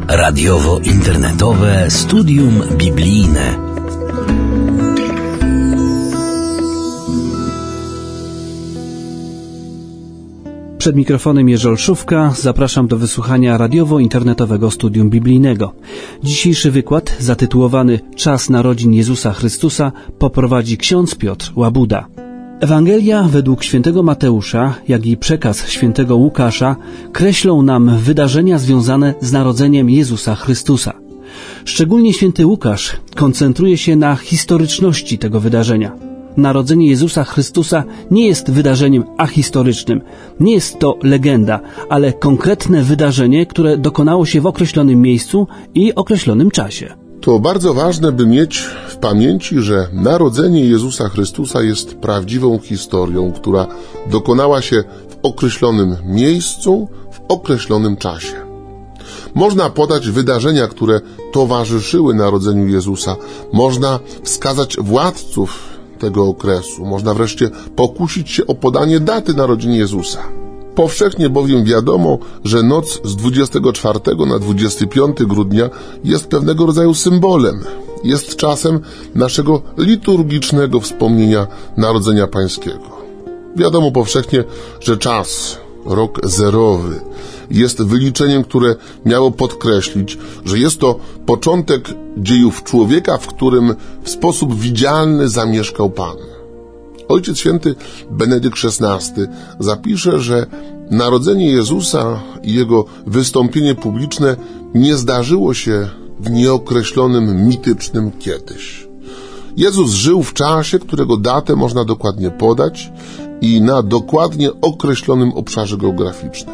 Radiowo-internetowe studium biblijne. Przed mikrofonem Jerzy Olszówka. Zapraszam do wysłuchania radiowo-internetowego studium biblijnego. Dzisiejszy wykład, zatytułowany Czas narodzin Jezusa Chrystusa, poprowadzi ksiądz Piotr Łabuda. Ewangelia według świętego Mateusza, jak i przekaz świętego Łukasza kreślą nam wydarzenia związane z narodzeniem Jezusa Chrystusa. Szczególnie święty Łukasz koncentruje się na historyczności tego wydarzenia. Narodzenie Jezusa Chrystusa nie jest wydarzeniem ahistorycznym, nie jest to legenda, ale konkretne wydarzenie, które dokonało się w określonym miejscu i określonym czasie. To bardzo ważne, by mieć w pamięci, że narodzenie Jezusa Chrystusa jest prawdziwą historią, która dokonała się w określonym miejscu, w określonym czasie. Można podać wydarzenia, które towarzyszyły narodzeniu Jezusa. Można wskazać władców tego okresu. Można wreszcie pokusić się o podanie daty narodzin Jezusa. Powszechnie bowiem wiadomo, że noc z 24 na 25 grudnia jest pewnego rodzaju symbolem. Jest czasem naszego liturgicznego wspomnienia Narodzenia Pańskiego. Wiadomo powszechnie, że czas, rok zerowy, jest wyliczeniem, które miało podkreślić, że jest to początek dziejów człowieka, w którym w sposób widzialny zamieszkał Pan. Ojciec Święty Benedykt XVI zapisze, że narodzenie Jezusa i Jego wystąpienie publiczne nie zdarzyło się w nieokreślonym, mitycznym kiedyś. Jezus żył w czasie, którego datę można dokładnie podać i na dokładnie określonym obszarze geograficznym.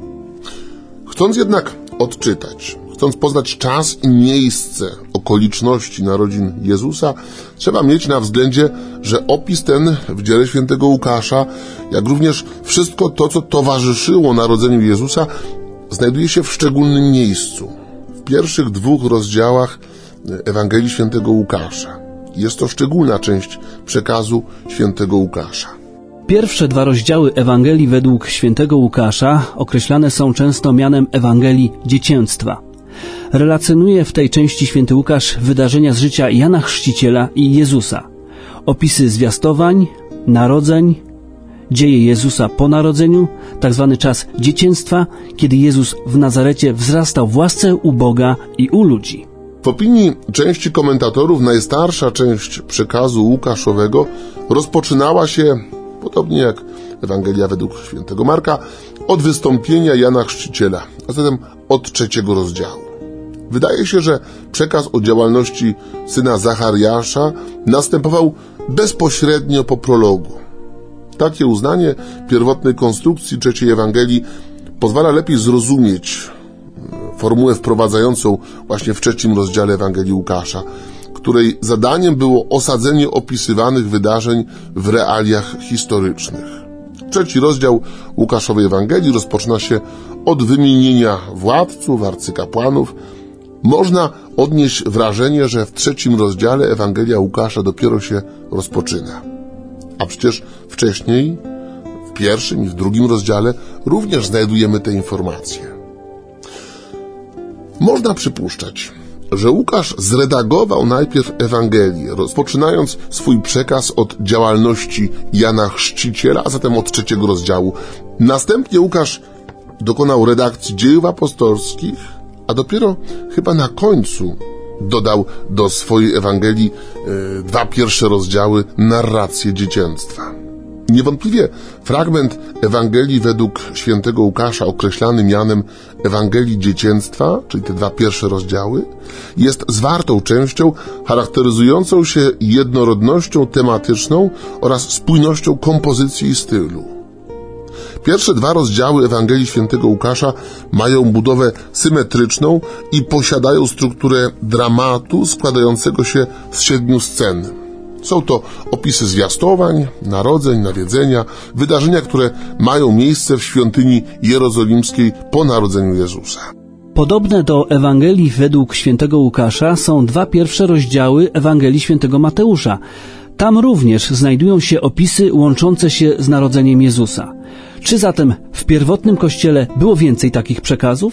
Chcąc jednak odczytać, chcąc poznać czas i miejsce okoliczności narodzin Jezusa, trzeba mieć na względzie, że opis ten w dziele świętego Łukasza, jak również wszystko to, co towarzyszyło narodzeniu Jezusa, znajduje się w szczególnym miejscu. W pierwszych 2 rozdziałach Ewangelii świętego Łukasza. Jest to szczególna część przekazu świętego Łukasza. Pierwsze 2 rozdziały Ewangelii według świętego Łukasza określane są często mianem Ewangelii dziecięctwa. Relacjonuje w tej części święty Łukasz wydarzenia z życia Jana Chrzciciela i Jezusa. Opisy zwiastowań, narodzeń, dzieje Jezusa po narodzeniu, tak zwany czas dziecięctwa, kiedy Jezus w Nazarecie wzrastał w łasce u Boga i u ludzi. W opinii części komentatorów najstarsza część przekazu łukaszowego rozpoczynała się, podobnie jak Ewangelia według świętego Marka, od wystąpienia Jana Chrzciciela, a zatem od 3 rozdziału. Wydaje się, że przekaz o działalności syna Zachariasza następował bezpośrednio po prologu. Takie uznanie pierwotnej konstrukcji 3 Ewangelii pozwala lepiej zrozumieć formułę wprowadzającą właśnie w 3 rozdziale Ewangelii Łukasza, której zadaniem było osadzenie opisywanych wydarzeń w realiach historycznych. 3 rozdział Łukaszowej Ewangelii rozpoczyna się od wymienienia władców, arcykapłanów. Można odnieść wrażenie, że w 3 rozdziale Ewangelia Łukasza dopiero się rozpoczyna. A przecież wcześniej, w 1 i w 2 rozdziale również znajdujemy te informacje. Można przypuszczać, że Łukasz zredagował najpierw Ewangelię, rozpoczynając swój przekaz od działalności Jana Chrzciciela, a zatem od 3 rozdziału. Następnie Łukasz dokonał redakcji dziejów apostolskich, a dopiero chyba na końcu dodał do swojej Ewangelii 2 pierwsze rozdziały narrację dziecięctwa. Niewątpliwie fragment Ewangelii według świętego Łukasza określany mianem Ewangelii dziecięctwa, czyli te 2 pierwsze rozdziały, jest zwartą częścią charakteryzującą się jednorodnością tematyczną oraz spójnością kompozycji i stylu. Pierwsze 2 rozdziały Ewangelii świętego Łukasza mają budowę symetryczną i posiadają strukturę dramatu składającego się z 7 scen. Są to opisy zwiastowań, narodzeń, nawiedzenia, wydarzenia, które mają miejsce w świątyni jerozolimskiej po narodzeniu Jezusa. Podobne do Ewangelii według świętego Łukasza są 2 pierwsze rozdziały Ewangelii świętego Mateusza. Tam również znajdują się opisy łączące się z narodzeniem Jezusa. Czy zatem w pierwotnym Kościele było więcej takich przekazów?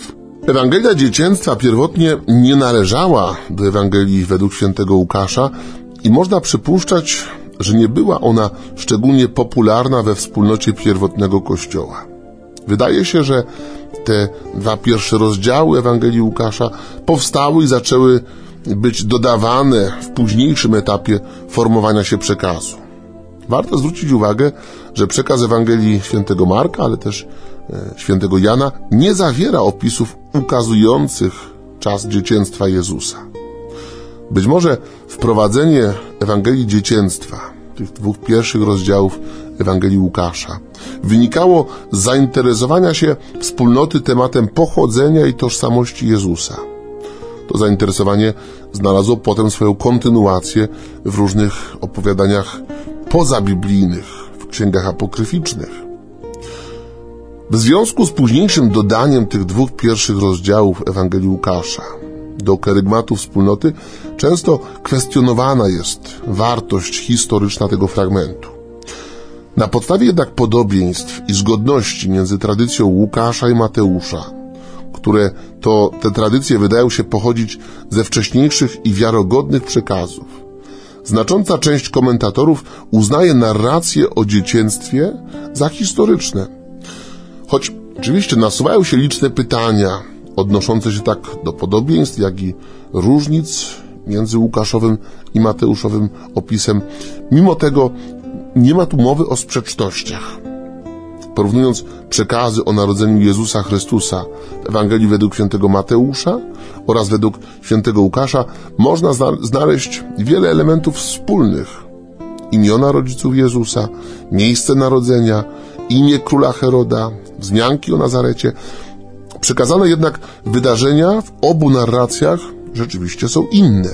Ewangelia dzieciństwa pierwotnie nie należała do Ewangelii według świętego Łukasza i można przypuszczać, że nie była ona szczególnie popularna we wspólnocie pierwotnego Kościoła. Wydaje się, że te dwa pierwsze rozdziały Ewangelii Łukasza powstały i zaczęły być dodawane w późniejszym etapie formowania się przekazu. Warto zwrócić uwagę, że przekaz Ewangelii świętego Marka, ale też świętego Jana nie zawiera opisów ukazujących czas dzieciństwa Jezusa. Być może wprowadzenie Ewangelii dzieciństwa, tych dwóch pierwszych rozdziałów Ewangelii Łukasza, wynikało z zainteresowania się wspólnoty tematem pochodzenia i tożsamości Jezusa. To zainteresowanie znalazło potem swoją kontynuację w różnych opowiadaniach pozabiblijnych, w księgach apokryficznych. W związku z późniejszym dodaniem tych dwóch pierwszych rozdziałów Ewangelii Łukasza do kerygmatu wspólnoty często kwestionowana jest wartość historyczna tego fragmentu. Na podstawie jednak podobieństw i zgodności między tradycją Łukasza i Mateusza, które to te tradycje wydają się pochodzić ze wcześniejszych i wiarogodnych przekazów, znacząca część komentatorów uznaje narracje o dzieciństwie za historyczne. Choć oczywiście nasuwają się liczne pytania odnoszące się tak do podobieństw, jak i różnic między Łukaszowym i Mateuszowym opisem. Mimo tego nie ma tu mowy o sprzecznościach. Porównując przekazy o narodzeniu Jezusa Chrystusa w Ewangelii według świętego Mateusza oraz według świętego Łukasza, można znaleźć wiele elementów wspólnych. Imiona rodziców Jezusa, miejsce narodzenia, imię króla Heroda, wzmianki o Nazarecie. Przekazane jednak wydarzenia w obu narracjach rzeczywiście są inne.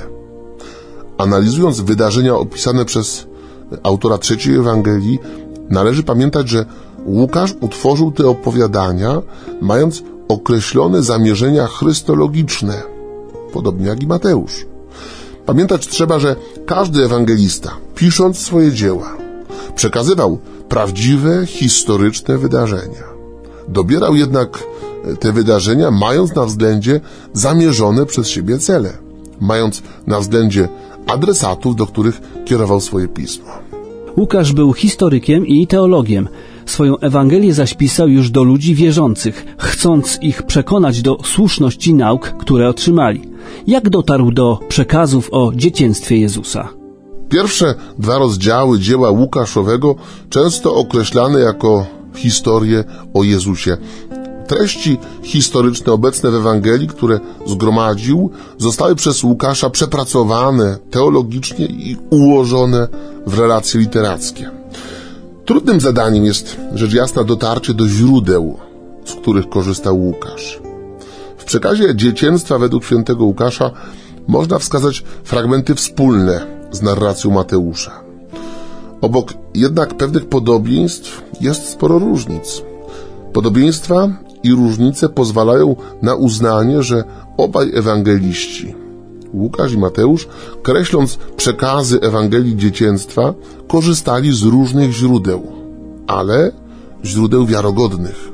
Analizując wydarzenia opisane przez autora trzeciej Ewangelii, należy pamiętać, że Łukasz utworzył te opowiadania, mając określone zamierzenia chrystologiczne, podobnie jak i Mateusz. Pamiętać trzeba, że każdy ewangelista, pisząc swoje dzieła, przekazywał prawdziwe, historyczne wydarzenia. Dobierał jednak te wydarzenia, mając na względzie zamierzone przez siebie cele, mając na względzie adresatów, do których kierował swoje pismo. Łukasz był historykiem i teologiem. Swoją Ewangelię zaś pisał już do ludzi wierzących, chcąc ich przekonać do słuszności nauk, które otrzymali. Jak dotarł do przekazów o dzieciństwie Jezusa? Pierwsze dwa rozdziały dzieła Łukaszowego często określane jako historie o Jezusie. Treści historyczne obecne w Ewangelii, które zgromadził, zostały przez Łukasza przepracowane teologicznie i ułożone w relacje literackie. Trudnym zadaniem jest, rzecz jasna, dotarcie do źródeł, z których korzystał Łukasz. W przekazie dzieciństwa według świętego Łukasza można wskazać fragmenty wspólne z narracją Mateusza. Obok jednak pewnych podobieństw jest sporo różnic. Podobieństwa i różnice pozwalają na uznanie, że obaj ewangeliści, Łukasz i Mateusz, kreśląc przekazy Ewangelii dzieciństwa, korzystali z różnych źródeł, ale źródeł wiarogodnych.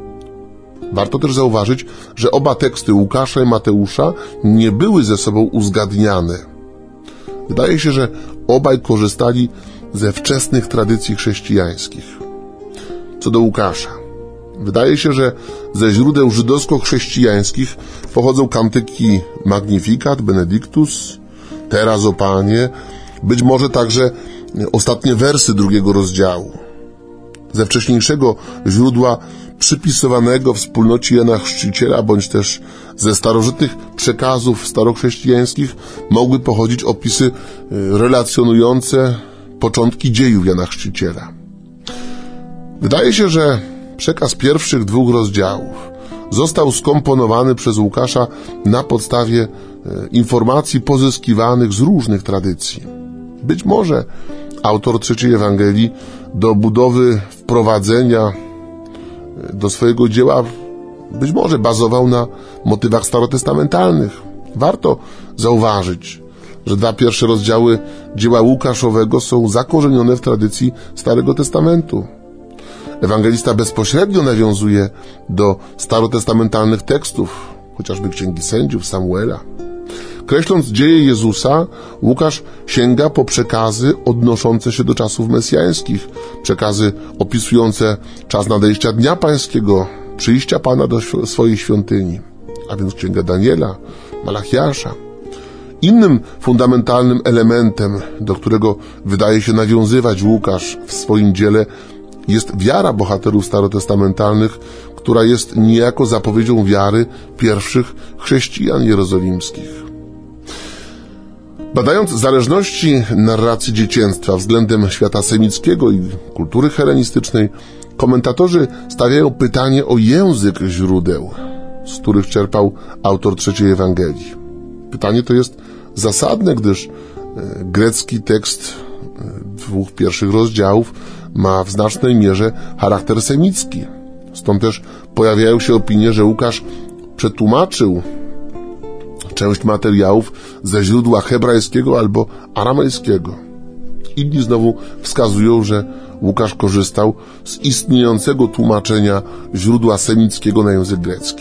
Warto też zauważyć, że oba teksty Łukasza i Mateusza nie były ze sobą uzgadniane. Wydaje się, że obaj korzystali ze wczesnych tradycji chrześcijańskich. Co do Łukasza, wydaje się, że ze źródeł żydowsko-chrześcijańskich pochodzą kantyki Magnificat, Benedictus, Teraz o Panie, być może także ostatnie wersy drugiego rozdziału. Ze wcześniejszego źródła przypisywanego wspólnocie Jana Chrzciciela, bądź też ze starożytnych przekazów starochrześcijańskich mogły pochodzić opisy relacjonujące początki dziejów Jana Chrzciciela. Wydaje się, że przekaz pierwszych dwóch rozdziałów został skomponowany przez Łukasza na podstawie informacji pozyskiwanych z różnych tradycji. Być może autor trzeciej Ewangelii do budowy wprowadzenia do swojego dzieła być może bazował na motywach starotestamentalnych. Warto zauważyć, że dwa pierwsze rozdziały dzieła Łukaszowego są zakorzenione w tradycji Starego Testamentu. Ewangelista bezpośrednio nawiązuje do starotestamentalnych tekstów, chociażby Księgi Sędziów, Samuela. Kreśląc dzieje Jezusa, Łukasz sięga po przekazy odnoszące się do czasów mesjańskich, przekazy opisujące czas nadejścia Dnia Pańskiego, przyjścia Pana do swojej świątyni, a więc Księga Daniela, Malachiasza. Innym fundamentalnym elementem, do którego wydaje się nawiązywać Łukasz w swoim dziele, jest wiara bohaterów starotestamentalnych, która jest niejako zapowiedzią wiary pierwszych chrześcijan jerozolimskich. Badając zależności narracji dzieciństwa względem świata semickiego i kultury helenistycznej, komentatorzy stawiają pytanie o język źródeł, z których czerpał autor trzeciej Ewangelii. Pytanie to jest zasadne, gdyż grecki tekst dwóch pierwszych rozdziałów ma w znacznej mierze charakter semicki. Stąd też pojawiają się opinie, że Łukasz przetłumaczył część materiałów ze źródła hebrajskiego albo aramejskiego. Inni znowu wskazują, że Łukasz korzystał z istniejącego tłumaczenia źródła semickiego na język grecki.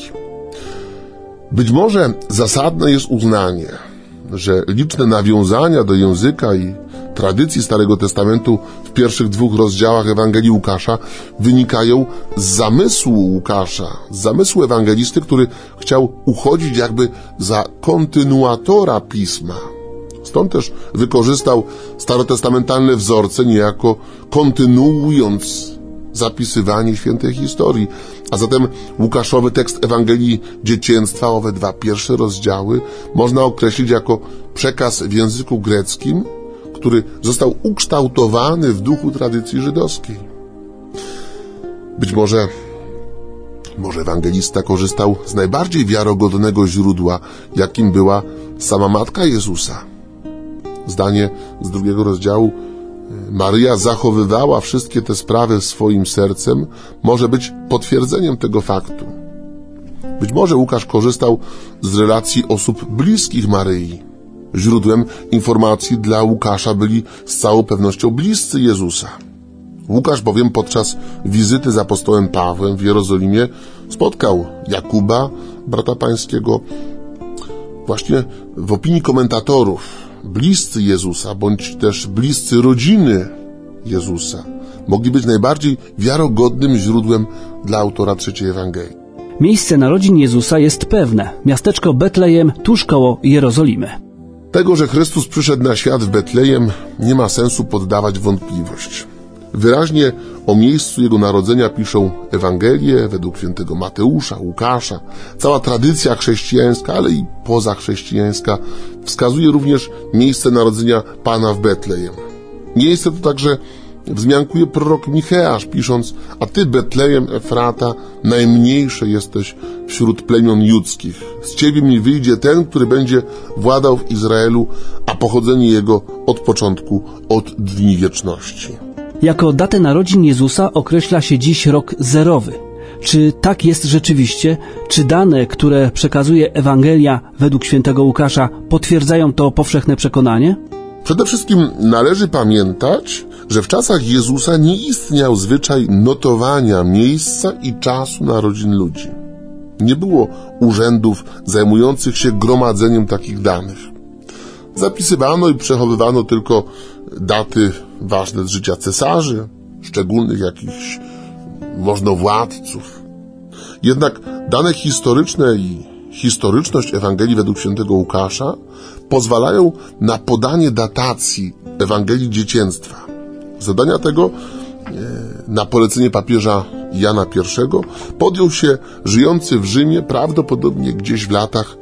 Być może zasadne jest uznanie, że liczne nawiązania do języka i tradycji Starego Testamentu w pierwszych dwóch rozdziałach Ewangelii Łukasza wynikają z zamysłu Łukasza, z zamysłu ewangelisty, który chciał uchodzić jakby za kontynuatora Pisma. Stąd też wykorzystał starotestamentalne wzorce, niejako kontynuując zapisywanie świętej historii. A zatem Łukaszowy tekst Ewangelii Dzieciństwa, owe dwa pierwsze rozdziały, można określić jako przekaz w języku greckim, który został ukształtowany w duchu tradycji żydowskiej. Być może ewangelista korzystał z najbardziej wiarogodnego źródła, jakim była sama Matka Jezusa. Zdanie z drugiego rozdziału: Maryja zachowywała wszystkie te sprawy swoim sercem, może być potwierdzeniem tego faktu. Być może Łukasz korzystał z relacji osób bliskich Maryi. Źródłem informacji dla Łukasza byli z całą pewnością bliscy Jezusa. Łukasz bowiem podczas wizyty z apostołem Pawłem w Jerozolimie spotkał Jakuba, brata pańskiego. Właśnie w opinii komentatorów bliscy Jezusa, bądź też bliscy rodziny Jezusa mogli być najbardziej wiarogodnym źródłem dla autora trzeciej Ewangelii. Miejsce narodzin Jezusa jest pewne. Miasteczko Betlejem tuż koło Jerozolimy. Tego, że Chrystus przyszedł na świat w Betlejem, nie ma sensu poddawać wątpliwość. Wyraźnie o miejscu Jego narodzenia piszą Ewangelie według świętego Mateusza, Łukasza. Cała tradycja chrześcijańska, ale i pozachrześcijańska wskazuje również miejsce narodzenia Pana w Betlejem. Miejsce to także wzmiankuje prorok Micheasz, pisząc: a ty, Betlejem Efrata, najmniejszy jesteś wśród plemion judzkich. Z ciebie mi wyjdzie ten, który będzie władał w Izraelu, a pochodzenie jego od początku, od dni wieczności. Jako datę narodzin Jezusa określa się dziś rok zerowy. Czy tak jest rzeczywiście? Czy dane, które przekazuje Ewangelia według świętego Łukasza, potwierdzają to powszechne przekonanie? Przede wszystkim należy pamiętać, że w czasach Jezusa nie istniał zwyczaj notowania miejsca i czasu narodzin ludzi. Nie było urzędów zajmujących się gromadzeniem takich danych. Zapisywano i przechowywano tylko daty ważne z życia cesarzy, szczególnych jakichś możnowładców. Jednak dane historyczne i historyczność Ewangelii według świętego Łukasza pozwalają na podanie datacji Ewangelii Dzieciństwa. Zadania tego na polecenie papieża Jana I podjął się żyjący w Rzymie prawdopodobnie gdzieś w latach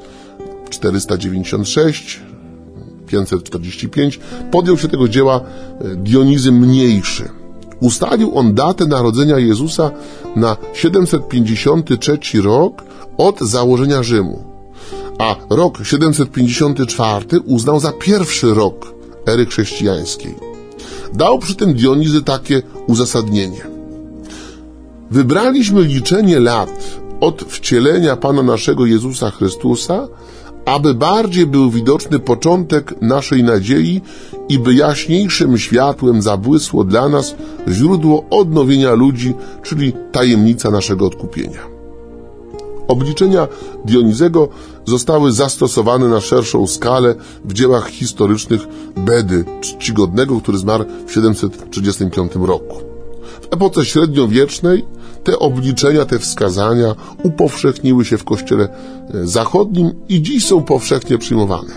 496-545. Podjął się tego dzieła Dionizy Mniejszy. Ustalił on datę narodzenia Jezusa na 753 rok od założenia Rzymu, a rok 754 uznał za pierwszy rok ery chrześcijańskiej. Dał przy tym Dionizy takie uzasadnienie: wybraliśmy liczenie lat od wcielenia Pana naszego Jezusa Chrystusa, aby bardziej był widoczny początek naszej nadziei i by jaśniejszym światłem zabłysło dla nas źródło odnowienia ludzi, czyli tajemnica naszego odkupienia. Obliczenia Dionizego zostały zastosowane na szerszą skalę w dziełach historycznych Bedy Czcigodnego, który zmarł w 735 roku. W epoce średniowiecznej te obliczenia, te wskazania upowszechniły się w Kościele zachodnim i dziś są powszechnie przyjmowane.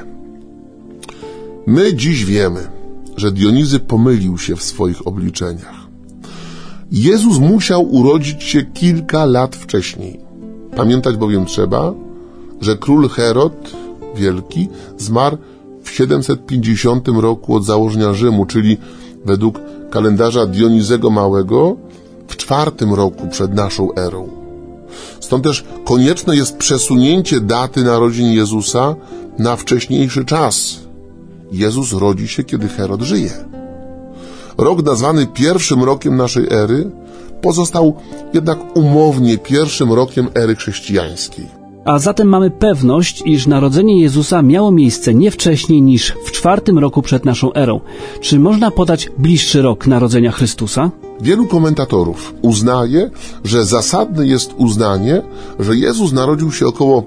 My dziś wiemy, że Dionizy pomylił się w swoich obliczeniach. Jezus musiał urodzić się kilka lat wcześniej. Pamiętać bowiem trzeba, że król Herod Wielki zmarł w 750 roku od założenia Rzymu, czyli według kalendarza Dionizego Małego w 4. roku przed naszą erą. Stąd też konieczne jest przesunięcie daty narodzin Jezusa na wcześniejszy czas. Jezus rodzi się, kiedy Herod żyje. Rok nazwany pierwszym rokiem naszej ery pozostał jednak umownie pierwszym rokiem ery chrześcijańskiej. A zatem mamy pewność, iż narodzenie Jezusa miało miejsce nie wcześniej niż w 4. roku przed naszą erą. Czy można podać bliższy rok narodzenia Chrystusa? Wielu komentatorów uznaje, że zasadne jest uznanie, że Jezus narodził się około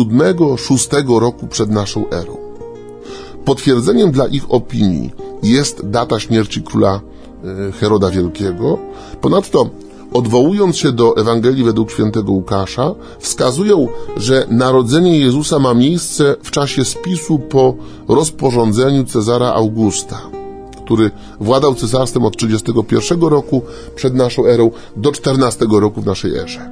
7-6 roku przed naszą erą. Potwierdzeniem dla ich opinii jest data śmierci króla Heroda Wielkiego. Ponadto, odwołując się do Ewangelii według świętego Łukasza, wskazują, że narodzenie Jezusa ma miejsce w czasie spisu po rozporządzeniu Cezara Augusta, który władał cesarstwem od 31 roku przed naszą erą do 14 roku w naszej erze.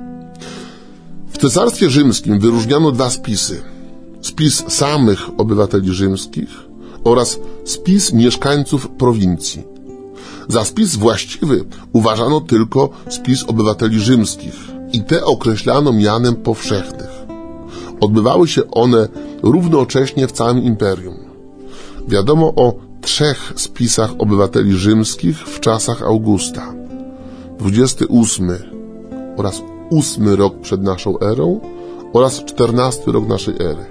W cesarstwie rzymskim wyróżniano 2 spisy. Spis samych obywateli rzymskich oraz spis mieszkańców prowincji. Za spis właściwy uważano tylko spis obywateli rzymskich i te określano mianem powszechnych. Odbywały się one równocześnie w całym imperium. Wiadomo o 3 spisach obywateli rzymskich w czasach Augusta. 28 oraz 8 rok przed naszą erą oraz 14 rok naszej ery.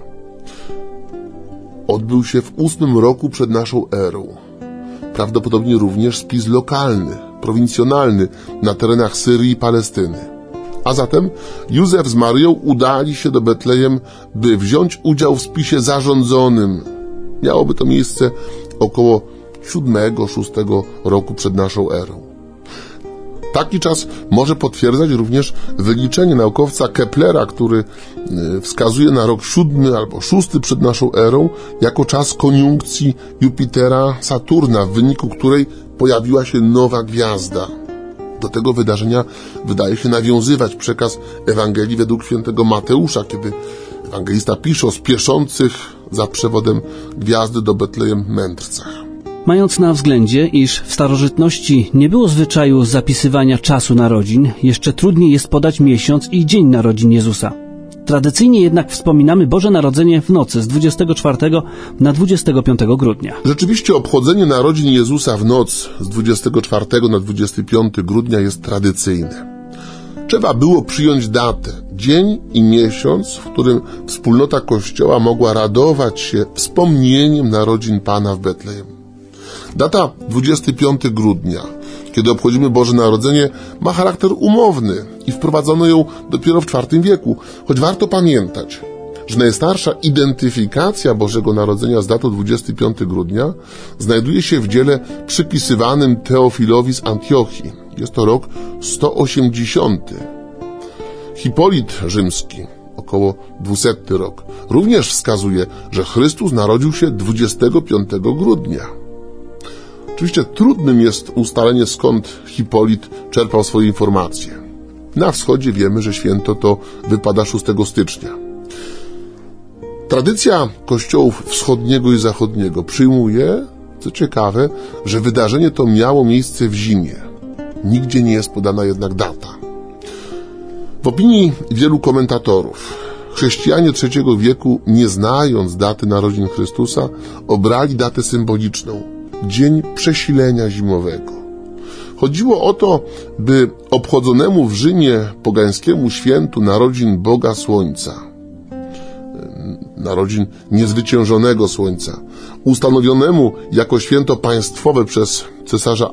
Odbył się w 8 roku przed naszą erą. Prawdopodobnie również spis lokalny, prowincjonalny na terenach Syrii i Palestyny. A zatem Józef z Maryją udali się do Betlejem, by wziąć udział w spisie zarządzonym. Miałoby to miejsce około 7-6 roku przed naszą erą. Taki czas może potwierdzać również wyliczenie naukowca Keplera, który wskazuje na rok 7 albo 6 przed naszą erą jako czas koniunkcji Jupitera-Saturna, w wyniku której pojawiła się nowa gwiazda. Do tego wydarzenia wydaje się nawiązywać przekaz Ewangelii według świętego Mateusza, kiedy ewangelista pisze o spieszących za przewodem gwiazdy do Betlejem mędrcach. Mając na względzie, iż w starożytności nie było zwyczaju zapisywania czasu narodzin, jeszcze trudniej jest podać miesiąc i dzień narodzin Jezusa. Tradycyjnie jednak wspominamy Boże Narodzenie w nocy z 24 na 25 grudnia. Rzeczywiście obchodzenie narodzin Jezusa w noc z 24 na 25 grudnia jest tradycyjne. Trzeba było przyjąć datę, dzień i miesiąc, w którym wspólnota Kościoła mogła radować się wspomnieniem narodzin Pana w Betlejem. Data 25 grudnia, kiedy obchodzimy Boże Narodzenie, ma charakter umowny i wprowadzono ją dopiero w IV wieku, choć warto pamiętać, że najstarsza identyfikacja Bożego Narodzenia z datą 25 grudnia znajduje się w dziele przypisywanym Teofilowi z Antiochii. Jest to rok 180. Hipolit Rzymski, około 200 rok, również wskazuje, że Chrystus narodził się 25 grudnia. Oczywiście trudnym jest ustalenie, skąd Hipolit czerpał swoje informacje. Na wschodzie wiemy, że święto to wypada 6 stycznia. Tradycja kościołów wschodniego i zachodniego przyjmuje, co ciekawe, że wydarzenie to miało miejsce w zimie. Nigdzie nie jest podana jednak data. W opinii wielu komentatorów, chrześcijanie III wieku, nie znając daty narodzin Chrystusa, obrali datę symboliczną, dzień przesilenia zimowego. Chodziło o to, by obchodzonemu w Rzymie pogańskiemu świętu narodzin Boga Słońca, narodzin niezwyciężonego Słońca, ustanowionemu jako święto państwowe przez cesarza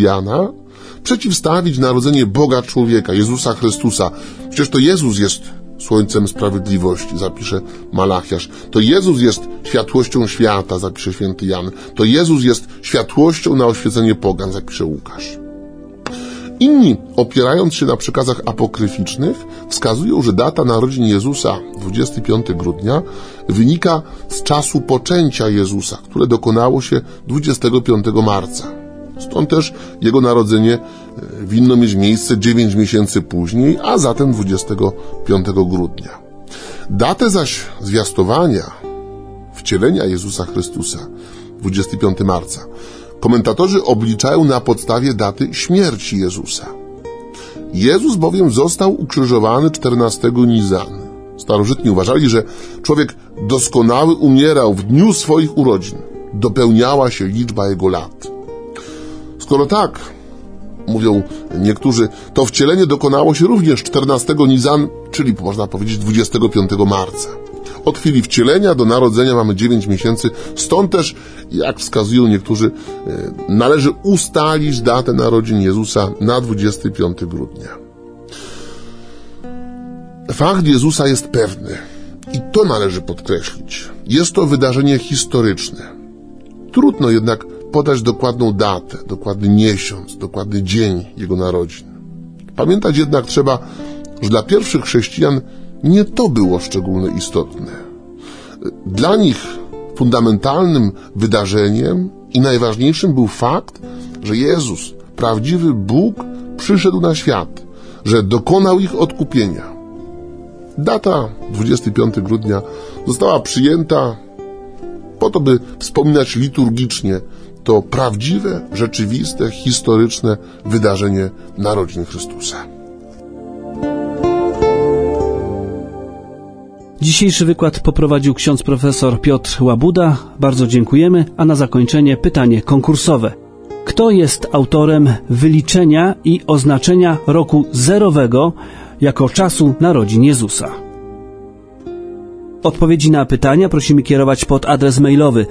Aureliana, przeciwstawić narodzenie Boga człowieka, Jezusa Chrystusa. Przecież to Jezus jest słońcem sprawiedliwości, zapisze Malachiasz. To Jezus jest światłością świata, zapisze święty Jan. To Jezus jest światłością na oświecenie pogan, zapisze Łukasz. Inni, opierając się na przekazach apokryficznych, wskazują, że data narodzin Jezusa, 25 grudnia, wynika z czasu poczęcia Jezusa, które dokonało się 25 marca. Stąd też Jego narodzenie winno mieć miejsce 9 miesięcy później, a zatem 25 grudnia. Datę zaś zwiastowania, wcielenia Jezusa Chrystusa, 25 marca, komentatorzy obliczają na podstawie daty śmierci Jezusa. Jezus bowiem został ukrzyżowany 14 Nizan. Starożytni uważali, że człowiek doskonały umierał w dniu swoich urodzin. Dopełniała się liczba jego lat. Skoro tak, mówią niektórzy, to wcielenie dokonało się również 14 Nizan, czyli można powiedzieć 25 marca. Od chwili wcielenia do narodzenia mamy 9 miesięcy, stąd też, jak wskazują niektórzy, należy ustalić datę narodzin Jezusa na 25 grudnia. Fakt Jezusa jest pewny i to należy podkreślić. Jest to wydarzenie historyczne. Trudno jednak podać dokładną datę, dokładny miesiąc, dokładny dzień Jego narodzin. Pamiętać jednak trzeba, że dla pierwszych chrześcijan nie to było szczególnie istotne. Dla nich fundamentalnym wydarzeniem i najważniejszym był fakt, że Jezus, prawdziwy Bóg, przyszedł na świat, że dokonał ich odkupienia. Data 25 grudnia została przyjęta po to, by wspominać liturgicznie to prawdziwe, rzeczywiste, historyczne wydarzenie narodzin Chrystusa. Dzisiejszy wykład poprowadził ksiądz profesor Piotr Łabuda. Bardzo dziękujemy, a na zakończenie pytanie konkursowe. Kto jest autorem wyliczenia i oznaczenia roku zerowego jako czasu narodzin Jezusa? Odpowiedzi na pytania prosimy kierować pod adres mailowy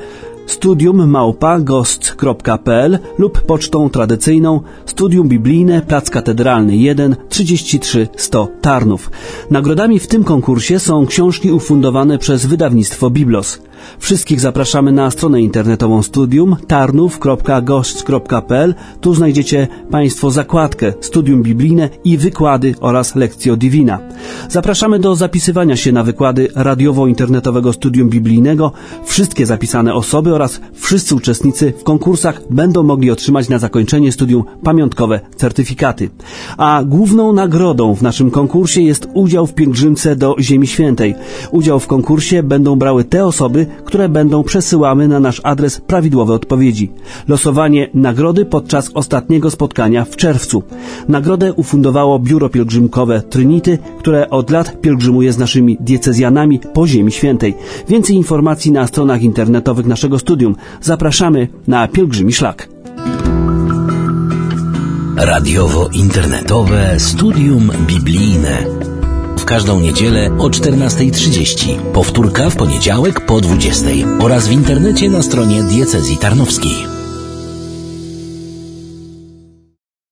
studium@gost.pl lub pocztą tradycyjną Studium Biblijne, Plac Katedralny 1, 33 100 Tarnów. Nagrodami w tym konkursie są książki ufundowane przez wydawnictwo Biblos. Wszystkich zapraszamy na stronę internetową Studium tarnów.gost.pl. Tu znajdziecie Państwo zakładkę Studium Biblijne i wykłady oraz Lectio Divina. Zapraszamy do zapisywania się na wykłady radiowo-internetowego Studium Biblijnego. Wszystkie zapisane osoby oraz wszyscy uczestnicy w konkursach będą mogli otrzymać na zakończenie studium pamiątkowe certyfikaty. A główną nagrodą w naszym konkursie jest udział w pielgrzymce do Ziemi Świętej. Udział w konkursie będą brały te osoby, które będą przesyłały na nasz adres prawidłowe odpowiedzi. Losowanie nagrody podczas ostatniego spotkania w czerwcu. Nagrodę ufundowało Biuro Pielgrzymkowe Trinity, które od lat pielgrzymuje z naszymi diecezjanami po Ziemi Świętej. Więcej informacji na stronach internetowych naszego studium. Zapraszamy na pielgrzymi szlak. Radiowo-internetowe Studium Biblijne. W każdą niedzielę o 14:30. Powtórka w poniedziałek po 20:00 oraz w internecie na stronie Diecezji Tarnowskiej.